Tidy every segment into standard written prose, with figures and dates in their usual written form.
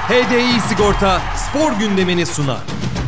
HDI Sigorta spor gündemini sunar.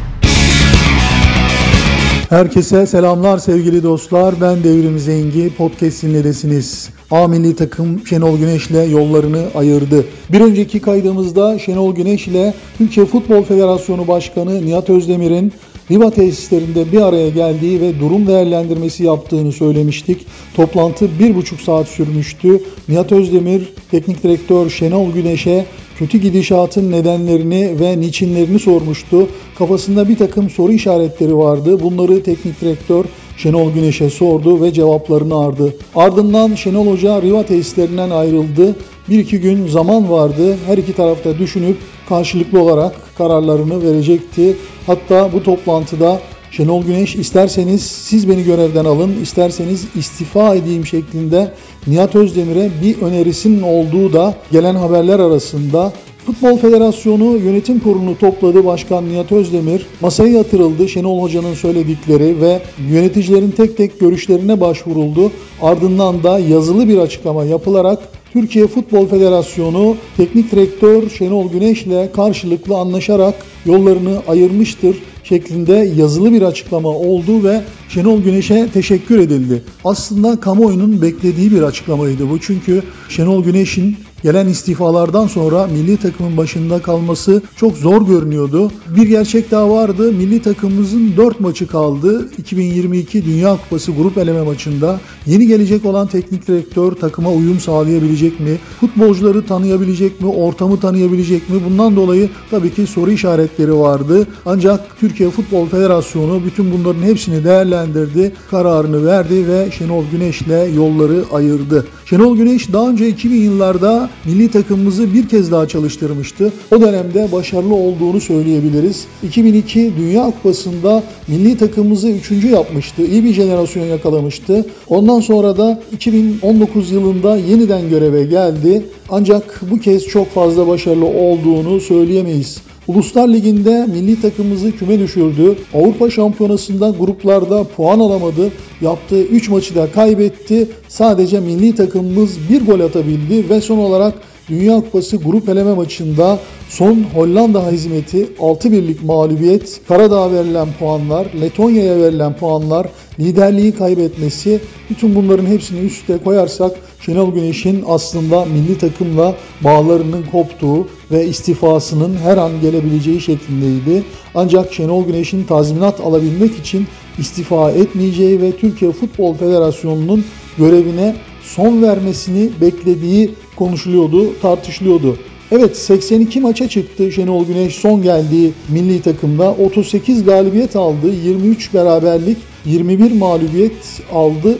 Herkese selamlar sevgili dostlar. Ben Devrim Zengi. Podcast dinledesiniz. A milli takım Şenol Güneş'le yollarını ayırdı. Bir önceki kaydımızda Şenol Güneş ile Türkiye Futbol Federasyonu Başkanı Nihat Özdemir'in Riva tesislerinde bir araya geldiği ve durum değerlendirmesi yaptığını söylemiştik. Toplantı 1,5 saat sürmüştü. Nihat Özdemir, Teknik Direktör Şenol Güneş'e kötü gidişatın nedenlerini ve niçinlerini sormuştu. Kafasında bir takım soru işaretleri vardı. Bunları Teknik Direktör Şenol Güneş'e sordu ve cevaplarını aldı. Ardından Şenol Hoca Riva tesislerinden ayrıldı. 1-2 gün zaman vardı. Her iki tarafta düşünüp karşılıklı olarak kararlarını verecekti. Hatta bu toplantıda Şenol Güneş isterseniz siz beni görevden alın, isterseniz istifa edeyim şeklinde Nihat Özdemir'e bir önerisinin olduğu da gelen haberler arasında. Futbol Federasyonu Yönetim Kurulu'nu topladı Başkan Nihat Özdemir. Masaya yatırıldı Şenol Hoca'nın söyledikleri ve yöneticilerin tek tek görüşlerine başvuruldu. Ardından da yazılı bir açıklama yapılarak Türkiye Futbol Federasyonu Teknik Direktör Şenol Güneş'le karşılıklı anlaşarak yollarını ayırmıştır şeklinde yazılı bir açıklama oldu ve Şenol Güneş'e teşekkür edildi. Aslında kamuoyunun beklediği bir açıklamaydı bu. Çünkü Şenol Güneş'in gelen istifalardan sonra milli takımın başında kalması çok zor görünüyordu. Bir gerçek daha vardı. Milli takımımızın 4 maçı kaldı. 2022 Dünya Kupası grup eleme maçında. Yeni gelecek olan teknik direktör takıma uyum sağlayabilecek mi? Futbolcuları tanıyabilecek mi? Ortamı tanıyabilecek mi? Bundan dolayı tabii ki soru işaretleri vardı. Ancak Türkiye Futbol Federasyonu bütün bunların hepsini değerlendirdi. Kararını verdi ve Şenol Güneş'le yolları ayırdı. Şenol Güneş daha önce 2000 yıllarda milli takımımızı bir kez daha çalıştırmıştı. O dönemde başarılı olduğunu söyleyebiliriz. 2002 Dünya Kupası'nda milli takımımızı 3. yapmıştı. İyi bir jenerasyon yakalamıştı. Ondan sonra da 2019 yılında yeniden göreve geldi. Ancak bu kez çok fazla başarılı olduğunu söyleyemeyiz. Uluslar Ligi'nde milli takımımızı küme düşürdü. Avrupa Şampiyonası'nda gruplarda puan alamadı. Yaptığı 3 maçı da kaybetti. Sadece milli takımımız bir gol atabildi ve son olarak Dünya Kupası grup eleme maçında son Hollanda hizmeti 6-1'lik mağlubiyet, Karadağ'a verilen puanlar, Letonya'ya verilen puanlar, liderliği kaybetmesi, bütün bunların hepsini üste koyarsak Şenol Güneş'in aslında milli takımla bağlarının koptuğu ve istifasının her an gelebileceği şeklindeydi. Ancak Şenol Güneş'in tazminat alabilmek için istifa etmeyeceği ve Türkiye Futbol Federasyonu'nun görevine son vermesini beklediği konuşuluyordu, tartışılıyordu. Evet, 82 maça çıktı Şenol Güneş son geldiği milli takımda. 38 galibiyet aldı, 23 beraberlik, 21 mağlubiyet aldı.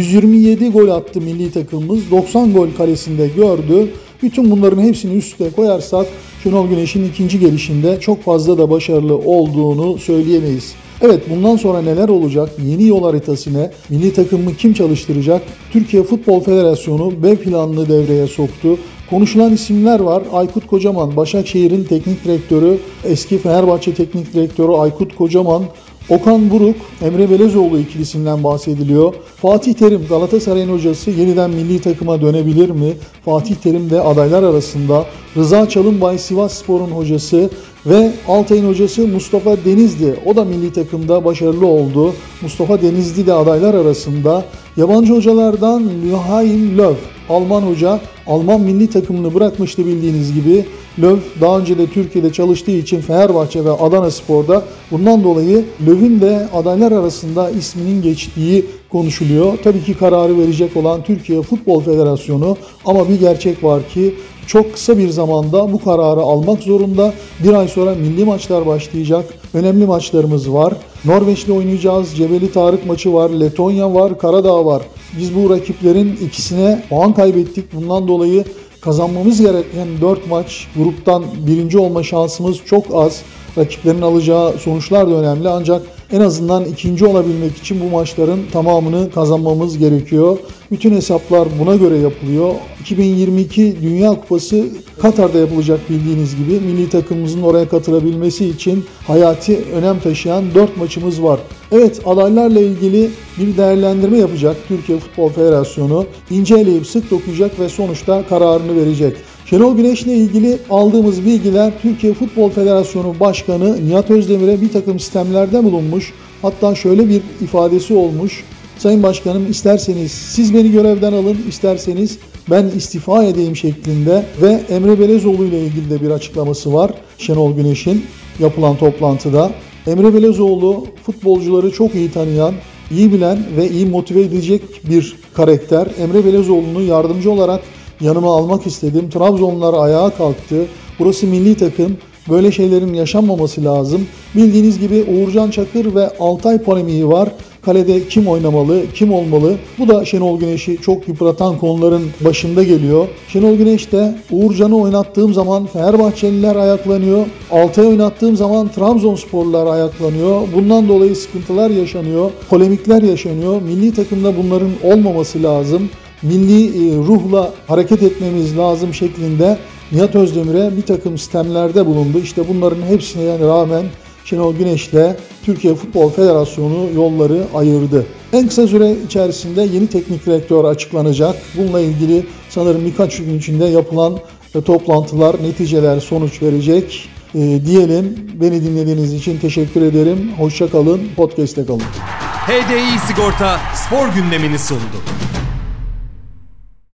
127 gol attı milli takımımız, 90 gol kalesinde gördü. Bütün bunların hepsini üste koyarsak Şenol Güneş'in ikinci gelişinde çok fazla da başarılı olduğunu söyleyemeyiz. Evet, bundan sonra neler olacak? Yeni yol haritası ne? Milli takımı kim çalıştıracak? Türkiye Futbol Federasyonu B planını devreye soktu. Konuşulan isimler var. Aykut Kocaman, Başakşehir'in teknik direktörü, eski Fenerbahçe teknik direktörü Aykut Kocaman, Okan Buruk, Emre Belezoğlu ikilisinden bahsediliyor. Fatih Terim, Galatasaray'ın hocası, yeniden milli takıma dönebilir mi? Fatih Terim de adaylar arasında. Rıza Çalınbay, Sivasspor'un hocası ve Altay'ın hocası Mustafa Denizli. O da milli takımda başarılı oldu. Mustafa Denizli de adaylar arasında. Yabancı hocalardan Joachim Löw, Alman hoca, Alman milli takımını bırakmıştı bildiğiniz gibi. Löw daha önce de Türkiye'de çalıştığı için Fenerbahçe ve Adanaspor'da, bundan dolayı Löw'ün de adaylar arasında isminin geçtiği konuşuluyor. Tabii ki kararı verecek olan Türkiye Futbol Federasyonu, ama bir gerçek var ki çok kısa bir zamanda bu kararı almak zorunda. Bir ay sonra milli maçlar başlayacak. Önemli maçlarımız var. Norveç'le oynayacağız. Cebeli Tarık maçı var. Letonya var. Karadağ var. Biz bu rakiplerin ikisine puan kaybettik. Bundan dolayı kazanmamız gereken 4 maç, gruptan birinci olma şansımız çok az. Rakiplerin alacağı sonuçlar da önemli, ancak en azından ikinci olabilmek için bu maçların tamamını kazanmamız gerekiyor. Bütün hesaplar buna göre yapılıyor. 2022 Dünya Kupası Katar'da yapılacak bildiğiniz gibi. Milli takımımızın oraya katılabilmesi için hayati önem taşıyan 4 maçımız var. Evet, adaylarla ilgili bir değerlendirme yapacak Türkiye Futbol Federasyonu. İnceleyip sık dokuyacak ve sonuçta kararını verecek. Şenol Güneş'le ilgili aldığımız bilgiler Türkiye Futbol Federasyonu Başkanı Nihat Özdemir'e bir takım sistemlerde bulunmuş. Hatta şöyle bir ifadesi olmuş. Sayın Başkanım, isterseniz siz beni görevden alın, isterseniz ben istifa edeyim şeklinde ve Emre Belezoğlu ile ilgili de bir açıklaması var Şenol Güneş'in yapılan toplantıda. Emre Belezoğlu futbolcuları çok iyi tanıyan, iyi bilen ve iyi motive edecek bir karakter. Emre Belezoğlu'nu yardımcı olarak yanıma almak istedim. Trabzonlular ayağa kalktı. Burası milli takım. Böyle şeylerin yaşanmaması lazım. Bildiğiniz gibi Uğurcan Çakır ve Altay polemiği var. Kalede kim oynamalı, kim olmalı? Bu da Şenol Güneş'i çok yıpratan konuların başında geliyor. Şenol Güneş de Uğurcan'ı oynattığım zaman Fenerbahçeliler ayaklanıyor. Altay'ı oynattığım zaman Trabzonsporlular ayaklanıyor. Bundan dolayı sıkıntılar yaşanıyor, polemikler yaşanıyor. Milli takımda bunların olmaması lazım. Milli ruhla hareket etmemiz lazım şeklinde Nihat Özdemir'e bir takım sistemlerde bulundu. İşte bunların hepsine rağmen Şenol Güneş'le Türkiye Futbol Federasyonu yolları ayırdı. En kısa süre içerisinde yeni teknik direktör açıklanacak. Bununla ilgili sanırım birkaç gün içinde yapılan toplantılar, neticeler sonuç verecek diyelim. Beni dinlediğiniz için teşekkür ederim. Hoşça kalın, podcast'te kalın. HDI Sigorta spor gündemini sundu.